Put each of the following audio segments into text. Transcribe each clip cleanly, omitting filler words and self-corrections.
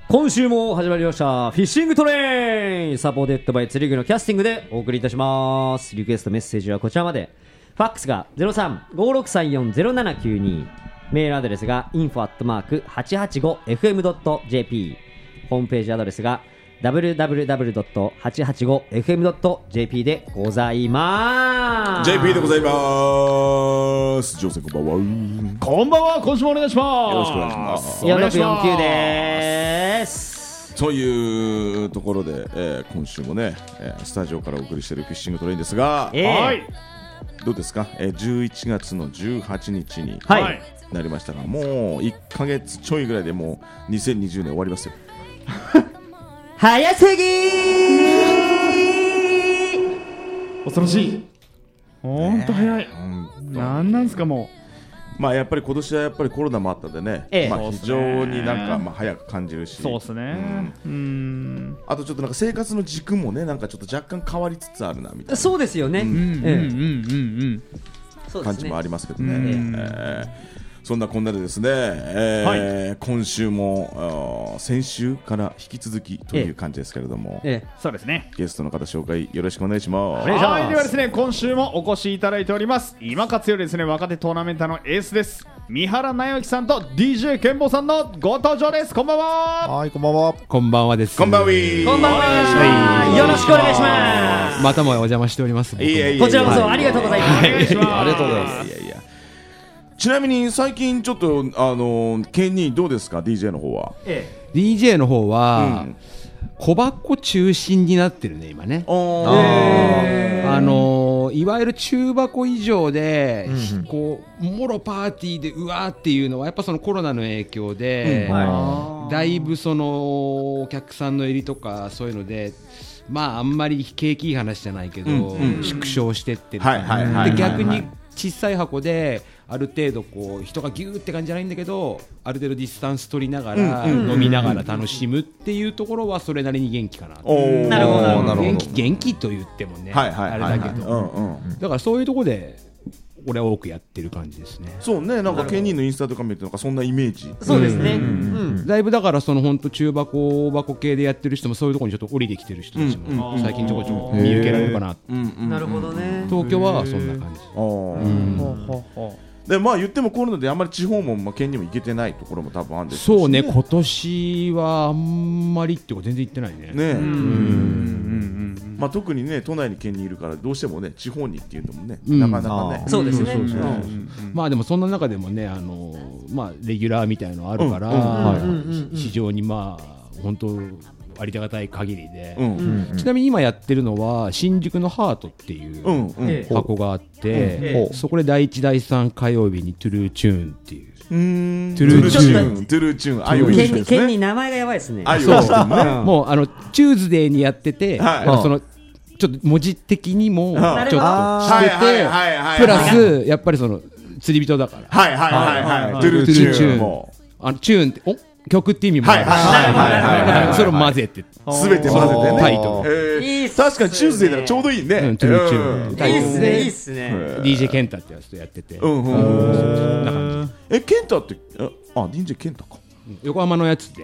今週も始まりましたフィッシングトレイン、サポーテッドバイ釣り具のキャスティングでお送りいたします。リクエストメッセージはこちらまで。ファックスが 03-5634-0792、メールアドレスが info@885fm.jp、 ホームページアドレスが www.885fm.jp でございます。 JP でございます。ジョーセフこんばんは。 こんばんは。今週もお願いします。 よろしくお願いします。 4649です。 というところで、今週もね、スタジオからお送りしているフィッシングトレインですが、 はい。 どうですか、11月の18日にはいなりましたが、もう1ヶ月ちょいぐらいでもう2020年終わりますよ。 早すぎ恐ろしい。ほんと早い。なんすかもまあやっぱり今年はやっぱりコロナもあったんでね、まあ非常になんかまあ早く感じるし、 そうですね。 あとちょっとなんか生活の軸もね、なんかちょっと若干変わりつつあるなみたいな。 そうですよね。 感じもありますけどね。そんなこんなでですね、今週も先週から引き続きという感じですけれども、 そうですね。 ゲストの方紹介よろしくお願いします。 はい、ではですね、今週もお越しいただいております。今活よりですね、若手トーナメンターのエースです。三原直之さんと DJ ケンボさんのご登場です。こんばんは。 はい、こんばんは。 こんばんはです。 こんばんは。 こんばんは。よろしくお願いします。 またもお邪魔しております。 こちらこそありがとうございます。 ありがとうございます。ちなみに最近ちょっとケンニーどうですか DJ の方は。 DJ の方は小箱中心になってるね今ね。いわゆる中箱以上でこうもろパーティーでうわーっていうのはやっぱそのコロナの影響でだいぶそのお客さんの入りとかそういうのでまああんまり景気いい話じゃないけど縮小してってるからで逆に小さい箱である程度こう人がギューって感じじゃないんだけどある程度ディスタンス取りながら飲みながら楽しむっていうところはそれなりに元気かな。 なるほど。 元気と言ってもねあれだけどだからそういうところで俺は多くやってる感じですね。 そうね、なんかケンニーのインスタとか見るとなんかそんなイメージ。 そうですね。 だいぶだからその本当中箱系でやってる人もそういうところにちょっと降りてきてる人たちも最近ちょこちょこ見受けられるかな。 なるほどね。 東京はそんな感じ。 でまあ言ってもコロナであんまり地方も県にも行けてないところも多分あるんですよね。 そうね、今年はあんまりってこと全然行ってないね。 まあ特にね都内に県にいるからどうしてもね地方にっていうのもねなかなかね。 そうですね。 まあでもそんな中でもねまあレギュラーみたいのあるから非常にまあ本当ありがたい限りで、ちなみに今やってるのは新宿のハートっていう箱があって、そこで第1第3火曜日にトゥルーチューンっていうトゥルーチューン県に名前がやばいですね。 もうチューズデーにやってて、そのちょっと文字的にもちょっとしててプラスやっぱりその釣り人だからトゥルーチューンチューンって曲って意味もあるし、それを混ぜてすべて混ぜてね。 タイトル。 確かにチューズデーならちょうどいいね。 トゥルーチューン。 いいっすね、いいっすね。 DJ ケンタってやつとやってて。ケンタってDJ ケンタか。 横浜のやつで。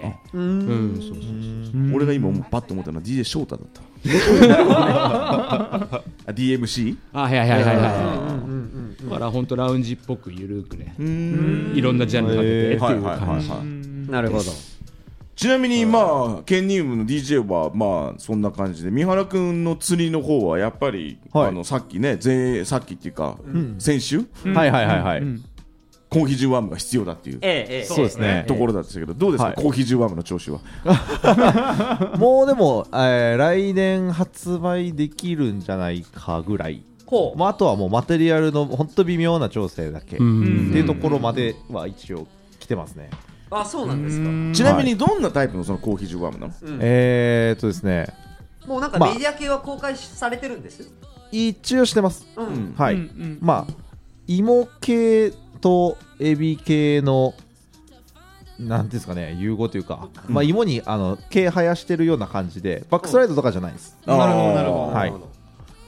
俺が今パッと思ったのは DJ 翔太だった。DMC？ はいだから本当ラウンジっぽくゆるくね。いろんなジャンルが出てっていう感じ。 なるほど。 ちなみにまあケンニウムの DJ はまあそんな感じで三原くんの釣りの方はやっぱりさっきねさっきっていうか先週コーヒー10ワームが必要だっていうそうですねところだったけどどうですかコーヒー10ワームの調子は。 もうでも来年発売できるんじゃないかぐらい。あとはもうマテリアルの本当微妙な調整だけっていうところまでは一応来てますね。 あ、そうなんですか。 ちなみにどんなタイプのそのコーヒー10ワームなの？ ですね、 もうなんかメディア系は公開されてるんです。 一応してます。はい。まあ芋系とエビ系のなんですかね、融合というか、まあ芋に毛生やしてるような感じでバックスライドとかじゃないです。 なるほど。 はい。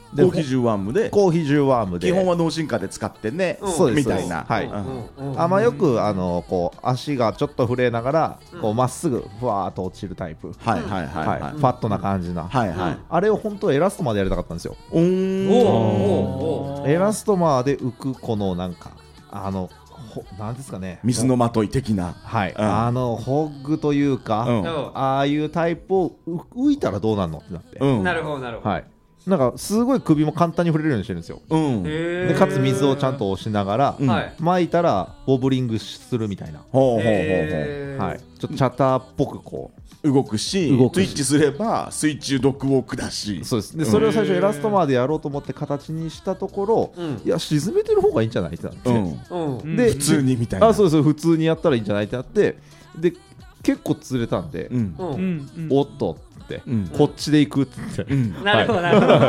コーヒー10ワームでコーヒー10ワームで基本は脳進化で使ってね、 そうですみたいな。 はいよくこう足がちょっと震えながらこうまっすぐふわーっと落ちるタイプ、 はいはいはいフはい。 ァットな感じな、 はいはい。 あれを本当はエラストマーでやりたかったんですよ。 おエラストマーで浮くこのなんかなんですかね、 水のまとい的な。 はい、 うんホッグというか、ああいうタイプを浮いたらどうなるのってなって、 うん。 なるほどなるほど。 はい、なんかすごい首も簡単に触れるようにしてるんですよ。 うん。 でかつ水をちゃんと押しながら、 はい巻いたらボブリングするみたいな、 ほうほうほうほう。 はい、ちょっとチャターっぽくこ動くし、 動くしスイッチすれば水中毒を下し。 う、そうです。でそれを最初エラストマーでやろうと思って形にしたところ、いや沈めてる方がいいんじゃないってなって、で普通にみたいな。 そうです、普通にやったらいいんじゃないってなって、で結構釣れたんで、おっとって、こっちで行くって言って、 なるほどなるほど。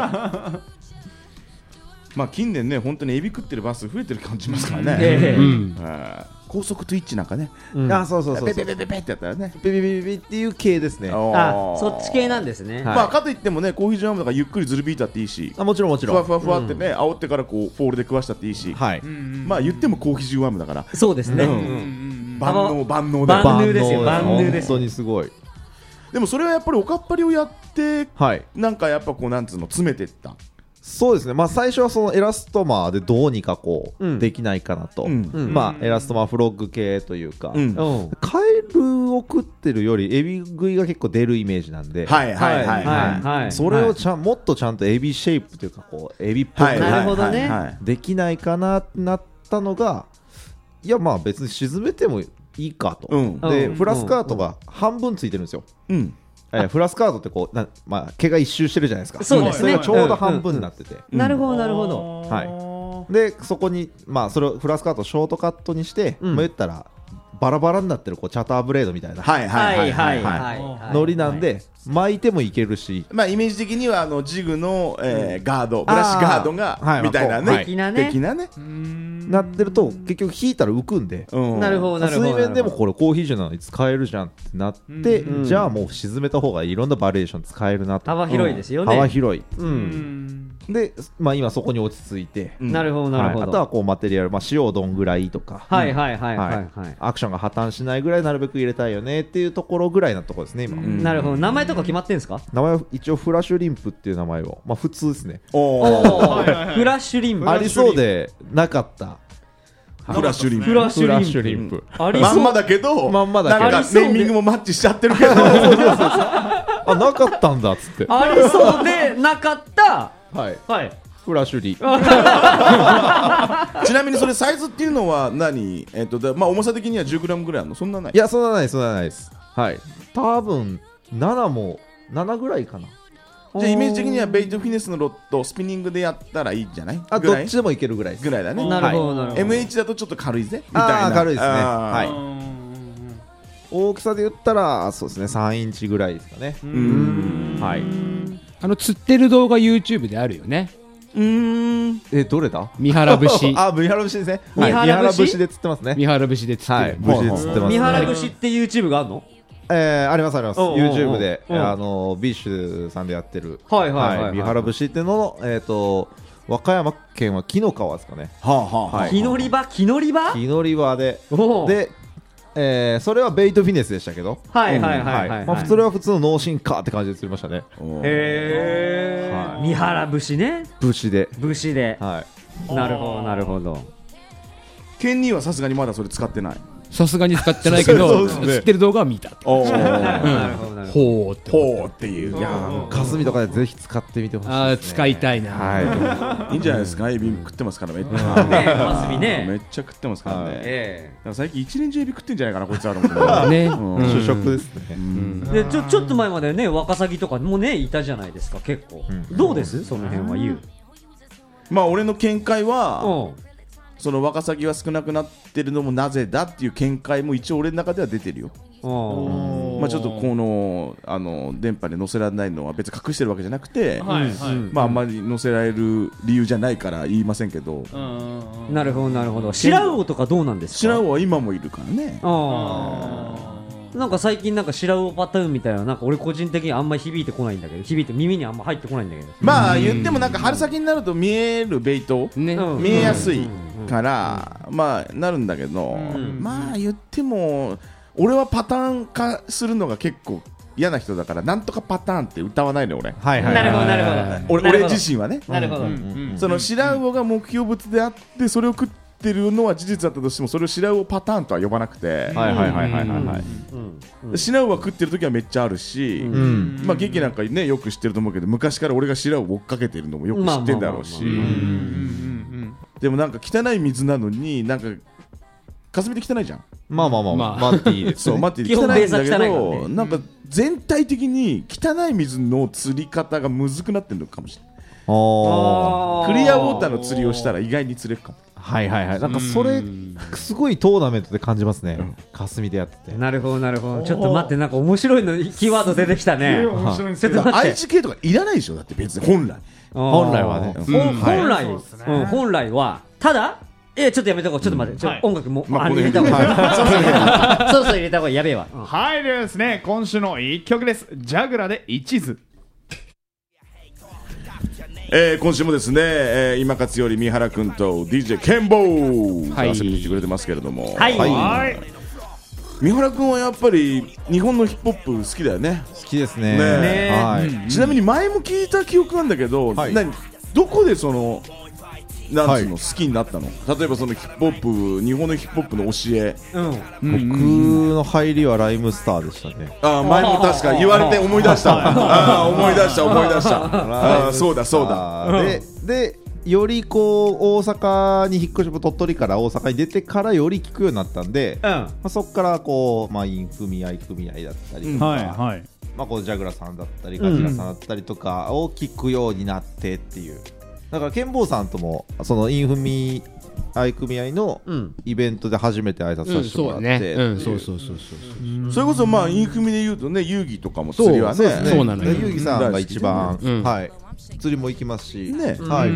まあ近年ね、本当にエビ食ってるバス増えてる感じますからね。高速トゥイッチなんかね、 そうそうそう、 ペペペペペってやったらね。 ビビビビビっていう系ですね。 そっち系なんですね。 まあかといってもね、コーヒージャムだからゆっくりずるびいたっていいし、 もちろんもちろん、 ふわふわふわってね、煽ってからこうフォールで食わしたっていいし、まあ言ってもコーヒージュワームだから、 そうですね。 万能で。 万能ですよ、万能です。 本当にすごい。 でもそれはやっぱりおかっぱりをやってはい、 なんかやっぱこうなんつうの詰めてった。 そうですね、まあ、最初はそのエラストマーでどうにかこうできないかなと、まあ、エラストマーフロッグ系というか、カエルを食ってるよりエビ食いが結構出るイメージなんで、 はいはいはいはい。 それをもっとちゃんとエビシェイプというかこうエビっぽくなるほどね、 できないかなってなったのが、いやまあ別に沈めてもいいかと、でフラスカートが半分ついてるんですよ。フラスカートってこうまあ、毛が一周してるじゃないですか。 そうですね、 それがちょうど半分になってて、 なるほどなるほど。 はい、でそこに、まあ、それをフラスカートをショートカットにして、まあ、言ったらバラバラになってるこうチャターブレードみたいなノリなんで、巻いてもいけるし、 まあイメージ的にはジグのガード、ブラシガードがみたいなね、的なねなってると結局引いたら浮くんで、 なるほどなるほど。 水面でもこれコーヒーじゃない使えるじゃんってなって、じゃあもう沈めた方がいろんなバリエーション使えるなと。 幅広いですよね。 幅広い。で、まあ、今そこに落ち着いて、 なるほどなるほど。 あとはこうマテリアル、まあ、塩をどんぐらいとか、アクションが破綻しないぐらいなるべく入れたいよねっていうところぐらいなところですね今。 なるほど。名前とか決まってんですか？ 名前は一応フラッシュリンプっていう名前を、まあ普通ですね。 フラッシュリンプありそうでなかった。 フラッシュリンプ。 フラッシュリンプ。 まんまだけど、 まんまだけど、 なんかネーミングもマッチしちゃってるけど、 あ、なかったんだっつって。 ありそうでなかった。 はい。 はい。 フラッシュリ。 ちなみにそれサイズっていうのは何？まあ重さ的には10グラムぐらいあるの？そんなない？ いや、そんなないです、そんなないです。はい。多分7ぐらいかな。 じゃあイメージ的にはベイトフィネスのロッドスピニングでやったらいいんじゃない？ あ、どっちでもいけるぐらいぐらいだね。 なるほどなるほど。 MH だとちょっと軽いぜみたいな。 あ、軽いですね。はい。大きさで言ったらそうですね、3インチぐらいですかね。はい。 釣ってる動画 YouTube であるよね。 どれだ？ 三原節。 あ、三原節ですね。 三原節で釣ってますね。 三原節で釣ってる。 節で釣ってます。 三原節って YouTube があるの？ ありますあります。YouTube でビッシュさんでやってる三原節っていうのの和歌山県は紀の川ですかね。 木のり場木のり場でそれはベイトフィネスでしたけど、まあ普通は普通の脳進化って感じで釣りましたね。 へえ。三原節ね。 節で。 はい。なるほどなるほど。 ケンニーはさすがにまだそれ使ってない。 さすがに使ってないけど、釣ってる動画は見た。ほうっていう。 いや、霞とかでぜひ使ってみてほしい。 あ、使いたいな。 いいんじゃないですか。エビ食ってますからめっちゃ。めっちゃ食ってますからね。最近一年中エビ食ってんじゃないかなこいつらの。 ね。主食ですね。 でちょっと前までねワカサギとかもねいたじゃないですか結構。どうですその辺は言う？ まあ俺の見解は。そのワカサギは少なくなってるのもなぜだっていう見解も一応俺の中では出てるよ。まあちょっとこの電波で載せられないのは別に隠してるわけじゃなくて、まああんまり載せられる理由じゃないから言いませんけど。 なるほどなるほど。白魚とかどうなんですか？ 白魚は今もいるからね。 なんか最近なんか白魚パターンみたいな、なんか俺個人的にあんまり響いてこないんだけど、響いて耳にあんま入ってこないんだけど。 まあ言ってもなんか春先になると見えるベイト、 ね、 見えやすいからまあなるんだけど、まあ言っても俺はパターン化するのが結構嫌な人だから、なんとかパターンって歌わないの俺。 はいはい。 なるほどなるほど。 俺自身はね。 なるほど。 その白魚が目標物であってそれを食ってるのは事実だったとしても、それを白魚パターンとは呼ばなくて、 はいはいはいはいはい。 白魚は食ってる時はめっちゃあるし、まあ劇なんかねよく知ってると思うけど、昔から俺が白魚を追っかけてるのもよく知ってんだろうし、でもなんか汚い水なのになんか霞で汚いじゃん。 まあ待っていいです。 そう待って汚いんだけど、なんか全体的に汚い水の釣り方がむずくなってるのかもしれない。クリアウォーターの釣りをしたら意外に釣れるかも。 はいはいはい。なんかそれすごいトーナメントで感じますね。霞でやってて。 なるほどなるほど。ちょっと待って、なんか面白いのキーワード出てきたね。 面白いんですちょっと待って。 愛知系とかいらないでしょ、だって別に本来はね。 本来はただ。ちょっとやめとこう、ちょっと待って、音楽も入れた方がいい。そうそう入れた方がいい、やべえわ。 はいでですね、今週の1曲です。ジャグラで一途。 今週もですね、今勝より三原君と DJ ケンボー遊びに来てくれてますけれども、三原君はやっぱり日本のヒップホップ好きだよね。 好きですね。 ちなみに前も聞いた記憶なんだけど、どこでそのなんつうの好きになったの？例えばそのヒップホップ、日本のヒップホップの教え。 僕の入りはライムスターでしたね。 前も確か言われて思い出した。思い出した。そうだ。 でよりこう大阪に引っ越し、鳥取から大阪に出てからより聞くようになったんで、そこからこうイン組合だったりとか、こうジャグラさんだったりガジラさんだったりとかを聞くようになってっていう。だからケンボーさんともそのインフミ愛組合のイベントで初めて挨拶させてもらって、 それこそインフミで言うとね、遊戯とかも釣りはね、 そうなのよ。 遊戯さんが一番釣りも行きますしね。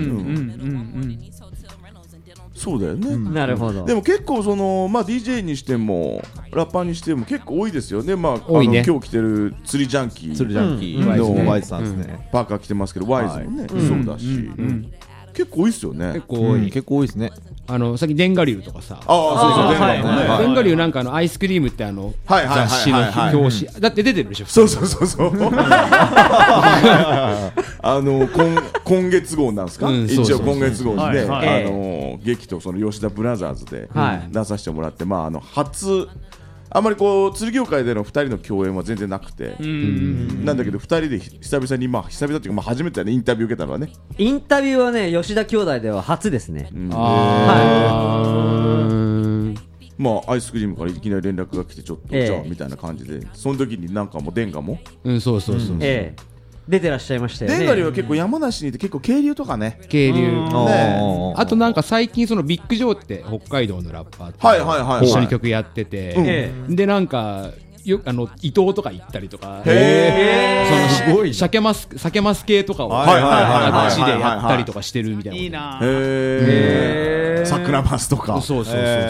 そうだよね。 なるほど。 でも結構そのDJ にしてもラッパーにしても結構多いですよね。今日着てる釣りジャンキーのワイズさんですね。 パーカー着てますけど、ワイズもねそうだし、結構多いですよね。 結構多いですね。 さっきデンガリューとかさ、デンガリューなんかアイスクリームって雑誌の表紙だって出てるでしょ。 そう今月号なんですか。一応今月号にね、劇とその吉田ブラザーズで出させてもらって、あんまりこう釣り業界での2人の共演は全然なくて、なんだけど2人で久々に久々っていうか初めてインタビュー受けたのはね。 インタビューはね、吉田兄弟では初ですね。 アイスクリームからいきなり連絡が来て、ちょっとじゃあみたいな感じで、その時になんかもうデンガもそう出てらっしゃいましたよね。 デンガリは結構山梨にいて、結構渓流とかね、 あとなんか最近そのビッグジョーって北海道のラッパーと一緒に曲やってて、でなんか伊東とか行ったりとか、 すごい酒マス系とかをあっちでやったりとかしてるみたいな。いいな。 桜マスとか。 そう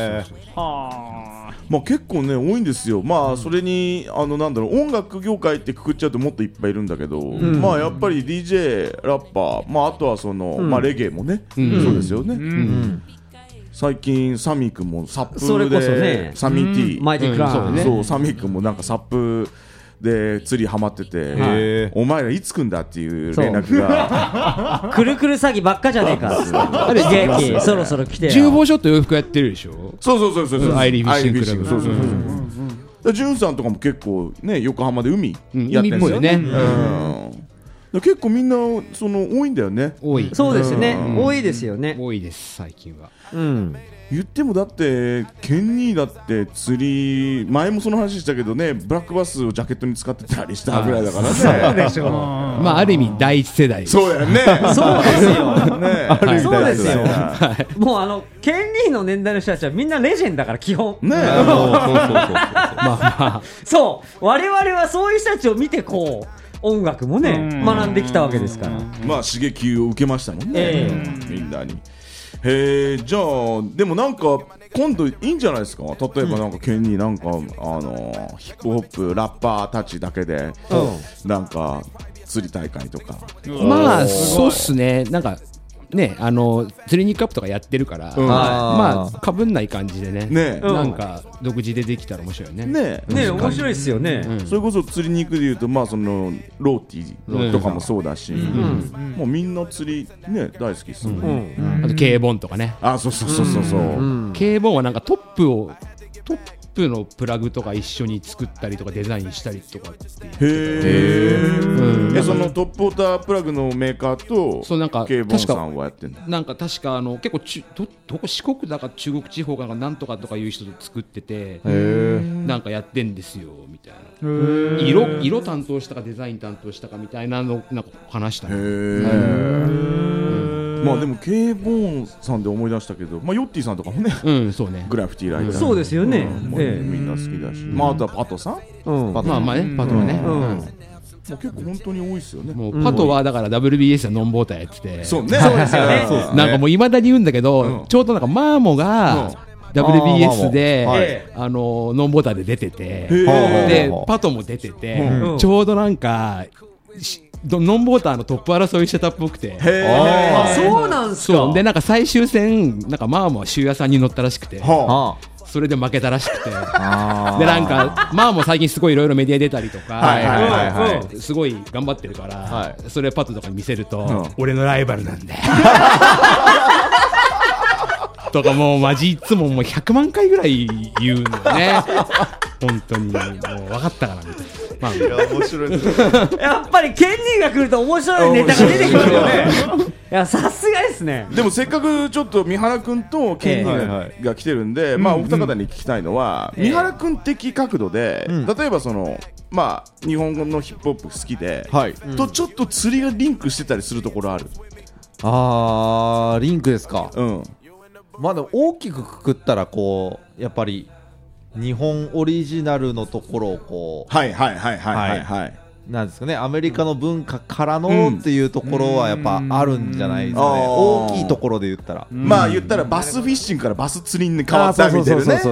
結構ね多いんですよ。それになんだろう、音楽業界ってくくっちゃうともっといっぱいいるんだけど、やっぱり DJ ラッパー、あとはそのレゲエもね、そうですよね。最近サミー君もサップでサミー T マイティクラウン、 そうサミー君もなんかサップで釣りハマってて、お前らいつ来んだっていう連絡がくるくる詐欺ばっかじゃねえか元気そろそろ来てよ。 重宝ショット洋服やってるでしょ。 そうアイリーフィッシングクラブ。 ジュンさんとかも結構ね、横浜で海やってるんですよね。結構みんなその多いんだよね。 そうですね、多いですよね。 多いです最近は。 言ってもだってケンニーだって釣り前もその話したけどね、ブラックバスをジャケットに使ってたりしたぐらいだからね。 そうでしょう。 ある意味第一世代。 そうだよね。 そうですよね。そうですよ。もうケンニーの年代の人たちはみんなレジェンだから基本ね。そう我々はそういう人たちを見てこう音楽もね学んできたわけですから、 刺激を受けましたもんね、みんなに。じゃあでもなんか今度いいんじゃないですか。例えばなんか県になんかヒップホップラッパーたちだけでなんか釣り大会とか。 まあそうっすね。なんかね、釣りにカップとかやってるから、まあかぶんない感じでね、なんか独自でできたら面白いね。 ね面白いですよね。 それこそ釣りに行くでいうと、まあそのローティーとかもそうだし、もうみんな釣りね大好きっすもん。 あと K ボンとかね。 あ、そうそうそうそうそう。 K ボンはなんかトップのプラグとか一緒に作ったりとかデザインしたりとかっていう。 そのトップウォータープラグのメーカーとそうなんか K ボンさんはやってんの。 なんか確か結構どこ四国だか中国地方かなんとかとかいう人と作ってて、なんかやってんですよみたいな。色担当したかデザイン担当したかみたいなのなんか話したね。 まあでも K ボーンさんで思い出したけど、まあヨッティさんとかもね、 そうね、 グラフィティライター、 そうですよね。 みんな好きだし、まああとはパトさん、 まあね、パトはね、 結構本当に多いですよね。 もうパトはだから WBS のノンボーターやってて、 そうね、そうですよね。 なんかもういまだに言うんだけど、ちょうどなんかマーモが WBS でノンボーターで出てて、でパトも出てて、ちょうどなんかノンボーターのトップ争いしてたっぽくて、 そうなんすか。 そうでなんか最終戦なんかマーモは周夜さんに乗ったらしくて、それで負けたらしくて、でなんかマーモ最近すごいいろいろメディア出たりとかすごい頑張ってるから、それパッととかに見せると、俺のライバルなんでとかもうマジいつももう100万回ぐらい言うのね。本当にもう分かったからみたいな。まあ、いや面白いですやっぱりケンニーが来ると面白いネタが出てくるよね。いやさすがですね。 でもせっかくちょっと三原君とケンニーが来てるんで、まあお二方に聞きたいのは、三原君的角度で、例えばそのまあ日本語のヒップホップ好きで、とちょっと釣りがリンクしてたりするところある。 リンクですか。まあでも大きくくくったらこうやっぱり日本オリジナルのところをこうなんですかね、アメリカの文化からのっていうところはやっぱあるんじゃないですかね。大きいところで言ったら、 まあ言ったらバスフィッシングからバス釣りに変わったみたいなね。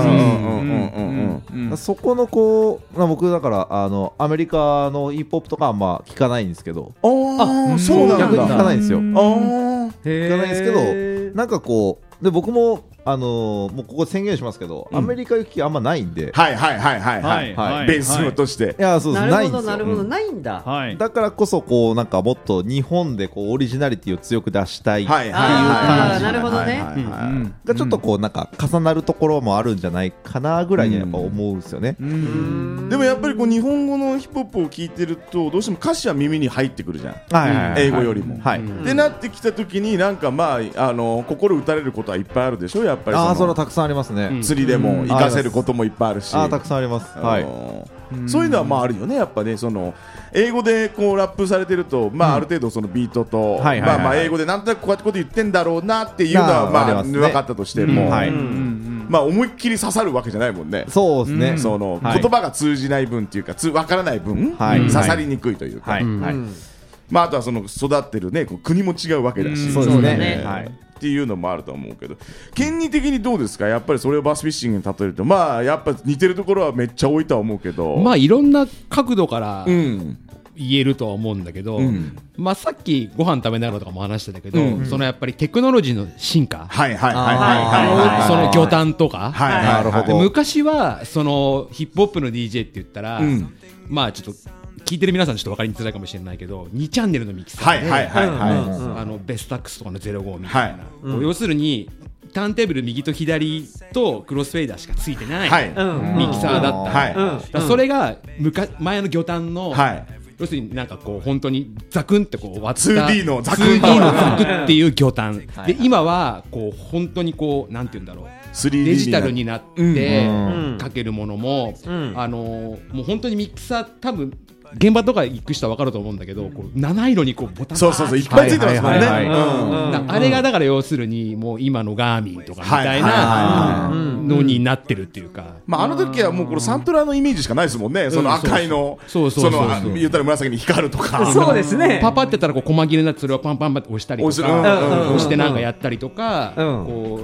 そこのこう僕だからアメリカのヒップホップとかはまあ聞かないんですけど、 そうなんだ。 逆に聞かないんですよ。 聞かないんですけど、なんかこうで僕ももうここ宣言しますけど、アメリカ行く気あんまないんで、 ベースとして、 いやそうです、ないんですよ。 なるほど、ないんだ。 だからこそこうなんかもっと日本でこうオリジナリティを強く出したいっていう感じなるほどね。 がちょっとこうなんか重なるところもあるんじゃないかなぐらいにやっぱ思うんですよね。 でもやっぱりこう日本語のヒップホップを聞いてるとどうしても歌詞は耳に入ってくるじゃん、英語よりも。でなってきた時になんかまあ心打たれることはいっぱいあるでしょ、やっぱり。 それはたくさんありますね。 釣りでも活かせることもいっぱいあるし、 たくさんあります。 そういうのはまああるよね、やっぱね。その英語でこうラップされてると、まあある程度そのビートとまあ英語でなんとなくこうやってこと言ってんだろうなっていうのはまあ分かったとしても、まあ思いっきり刺さるわけじゃないもんね。 そうですね。 その言葉が通じない分っていうか分からない分刺さりにくいというか、まああとはその育ってるね国も違うわけだし、 そうですね。 っていうのもあると思うけど、県に的にどうですか。やっぱりそれをバスフィッシングに例えると、まあやっぱ似てるところはめっちゃ多いとは思うけど、 まあいろんな角度から言えるとは思うんだけど、まあさっきご飯食べながらとかも話してたけど、そのやっぱりテクノロジーの進化、その魚探とか、昔はそのヒップホップの DJ って言ったら、まあちょっと聞いてる皆さんちょっと分かりづらいかもしれないけど、2チャンネルのミキサーでベスタックスとかの05みたいな、要するにターンテーブル右と左とクロスフェーダーしかついてないミキサーだった、それが前の魚探の、要するになんかこう本当にザクンってこう割った 2D のザクっていう魚探で、今はこう本当にこうなんていうんだろう、デジタルになってかけるものももう本当にミキサー多分現場とか行く人は分かると思うんだけど、こう七色にこうボタンがいっぱいついてますもんね。 あれがだから要するにもう今のガーミンとかみたいなのになってるっていうか、 まああの時はもうこのサントラのイメージしかないですもんね。その赤いの、その言ったら紫に光るとか、 そうですね。 パパってたらこう細切れになってそれをパンパンパンって押したりとか押してなんかやったりとか、こう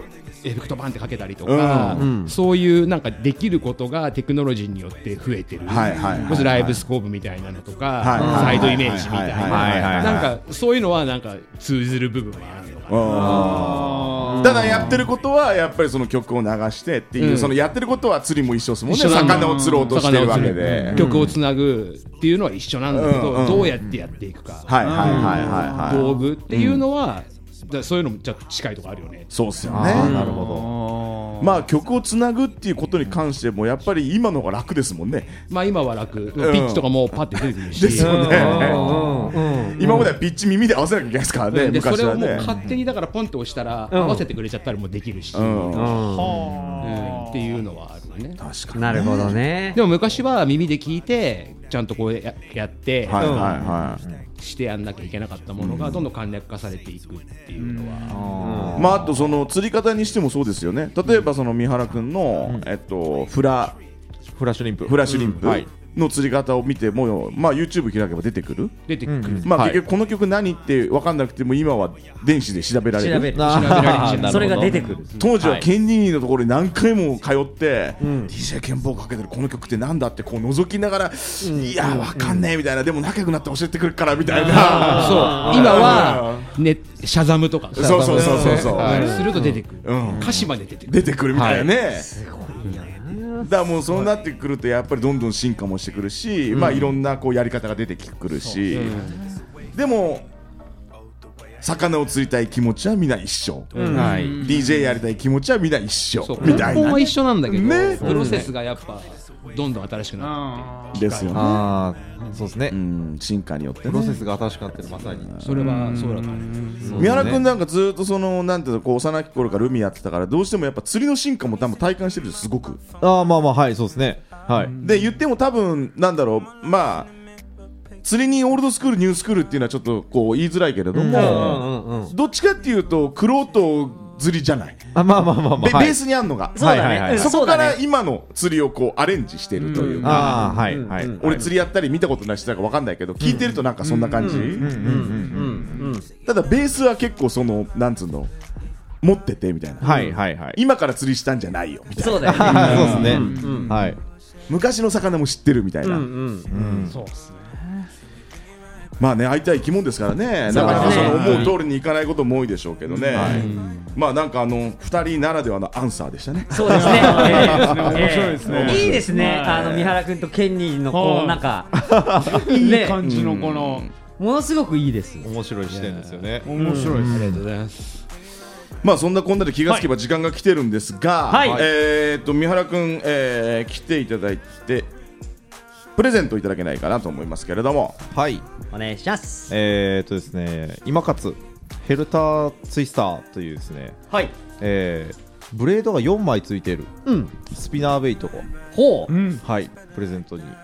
エフェクトバンってかけたりとか、そういうなんかできることがテクノロジーによって増えてる、まずライブスコープみたいなのとか、サイドイメージみたいな、なんかそういうのはなんか通ずる部分はあるのかな。 ただやってることはやっぱりその曲を流してっていう、そのやってることは釣りも一緒ですもんね。魚を釣ろうとしてるわけで、 曲をつなぐっていうのは一緒なんだけど、どうやってやっていくか、道具っていうのはそういうのもちょっと近いところあるよね。 そうっすよね。なるほど。まあ曲をつなぐっていうことに関してもやっぱり今の方が楽ですもんね。 まあ今は楽、ピッチとかもパッて出てくるし、 ですよね。今まではピッチ耳で合わせなきゃいけないですからね。 それをもう勝手にだからポンって押したら合わせてくれちゃったらもうできるし、っていうのはあるね。 確かに。なるほどね。 でも昔は耳で聞いてちゃんとこうやってしてやんなきゃいけなかったものがどんどん簡略化されていくっていうのは、 まああとその釣り方にしてもそうですよね。例えばその三原くんのフラッシュリンプの釣り方を見ても、まあ YouTube 開けば出てくる。まあ結局この曲何って分かんなくても今は電子で調べられる。 それが出てくる。 当時はケンニーのところに何回も通って、DJ ケンボーかけてるこの曲ってなんだってこう覗きながら、いや分かんねえみたいな、でも仲良くなって教えてくるからみたいな。 そう今はシャザムとかそうすると出てくる、歌詞まで出てくるみたいなね。すごいな。だからもうそうなってくるとやっぱりどんどん進化もしてくるし、まあいろんなこうやり方が出てくるし、でも魚を釣りたい気持ちはみんな一緒、DJ やりたい気持ちはみんな一緒みたいな。 根本は一緒なんだけど、プロセスがやっぱどんどん新しくなってですよね。 そうですね。 進化によってプロセスが新しくなってる、まさにそれはそうだと思う。 三原君なんかずっとそのなんていうのこう幼き頃から海やってたから、どうしてもやっぱ釣りの進化も多分体感してるんですすごく。 まあはいそうですね。 で言っても多分なんだろう、まあ釣りにオールドスクールニュースクールっていうのはちょっとこう言いづらいけれども、どっちかっていうと玄人釣りじゃない。ベースにあるのが、そこから今の釣りをこうアレンジしてるというか、俺釣りやったり見たことない人だか分かんないけど、聞いてるとなんかそんな感じ。ただベースは結構そのなんつうの持っててみたいな、今から釣りしたんじゃないよみたいな。 そうだよね。 そうですね。はい。 昔の魚も知ってるみたいな。 そうですね。 まあね、会いたい生き物ですからね。なかなかその思う通りにいかないことも多いでしょうけどね。まあなんか2人ならではのアンサーでしたね。 そうですね。 面白いですね。 いいですね。三原君とケンニーのこうなんかいい感じのこのものすごくいいです。 面白い視点ですよね。 面白いです。 ありがとうございます。 まあそんなこんなで気がつけば時間が来てるんですが、三原君来ていただいてプレゼントいただけないかなと思いますけれども。 はい、 お願いします。 ですね、今勝ヘルターツイスターというですね、 はい、 ブレードが4枚ついているスピナーベイトが、はい、プレゼントに、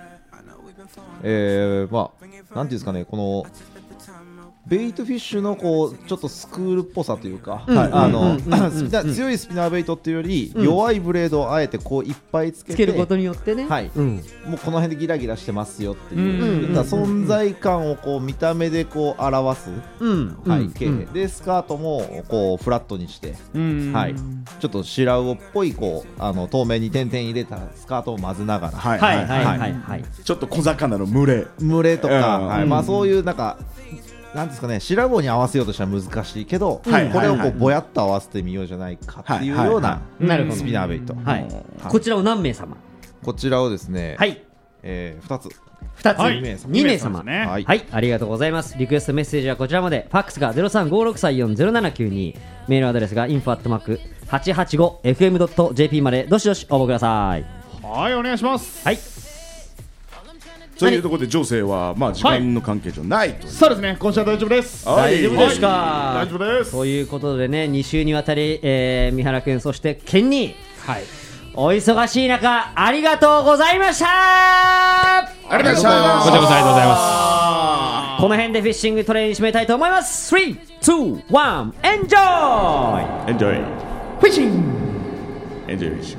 まあなんていうんですかね、このベイトフィッシュのこうちょっとスクールっぽさというか、強いスピナーベイトっていうより弱いブレードをあえてこういっぱいつけることによってね、もうこの辺でギラギラしてますよっていう存在感をこう見た目でこう表す背景で、スカートもこうフラットにして、ちょっと白魚っぽいこう透明に点々入れたスカートを混ぜながら、 ちょっと小魚の群れとか、まあそういうなんかなんですかね、白魚に合わせようとしたら難しいけど、これをこうぼやっと合わせてみようじゃないかっていうようなスピナーベイト。 こちらを何名様？ こちらをですね、2つ 2名様、はい、ありがとうございます。リクエストメッセージはこちらまで。ファックスが 0356340792、メールアドレスが info@885fm.jp までどしどし応募ください。 はい、お願いします。 はい、 というところで情勢はまあ時間の関係上ないという、 そうですね、今週は大丈夫です。 大丈夫ですか？ 大丈夫です。 ということでね、2週にわたり、三原君そしてケンニー、お忙しい中ありがとうございました。 ありがとうございます。 こちらこそありがとうございます。 この辺でフィッシングトレイン締めたいと思います。3、2、1、エンジョイ。 エンジョイ。 フィッシング。 エンジョイ。エンジョイ。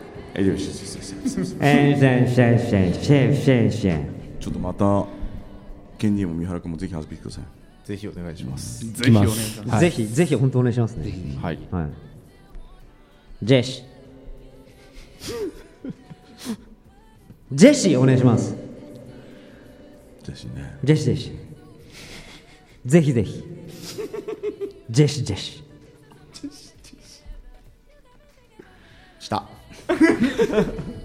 ちょっとまたケンニーも三原君もぜひ遊びに来てください。 ぜひお願いします。 ぜひお願いします。 ぜひ本当お願いしますね。 はい。 ジェシジェシーお願いします。 ジェシね。 ジェシジェシぜひぜひジェシジェシした